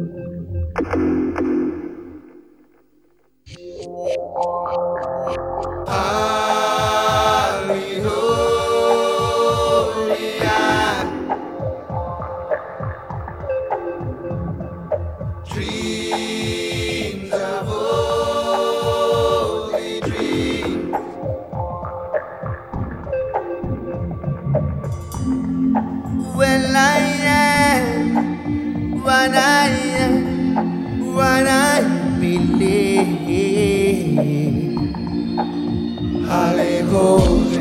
Dreams of holy dreams. Well, I am what I am, what I believe. Hallelujah.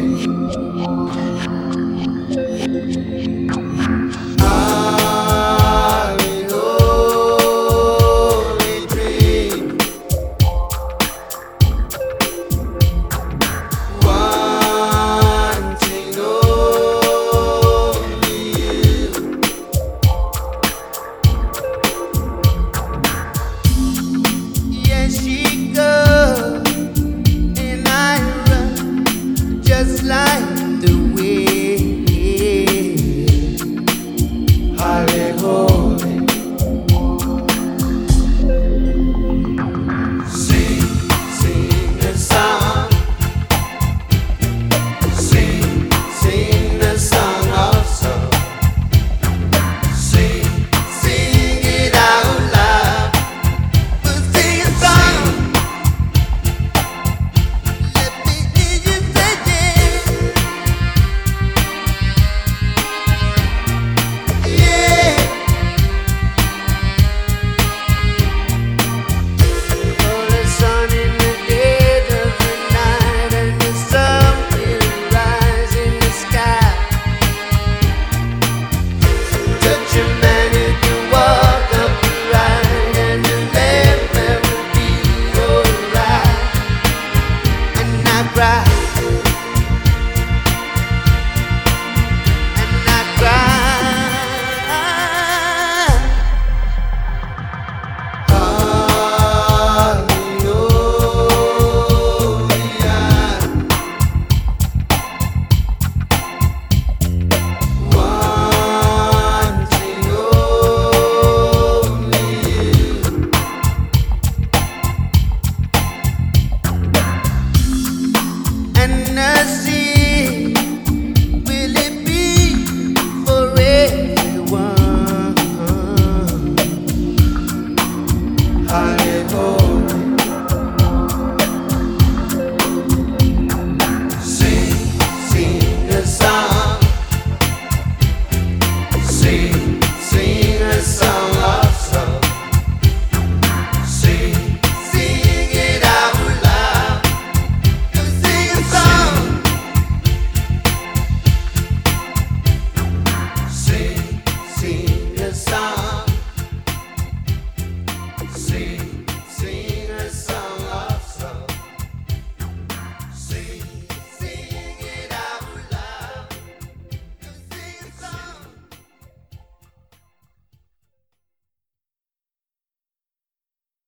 She goes and I run just like the wind. Hallelujah. Sing, sing the song. Sing, sing the song of song. Sing, sing it out loud. We'll sing a song. Let me hear you say yeah. Yeah. Oh, the sun in the dead of the night, and the sun will rise in the sky. Touch a man who can walk upright, and the left man will be alright. And I cry, and I cry. And I see, will it be for everyone? Hallelujah. Sing, sing a song. Sing.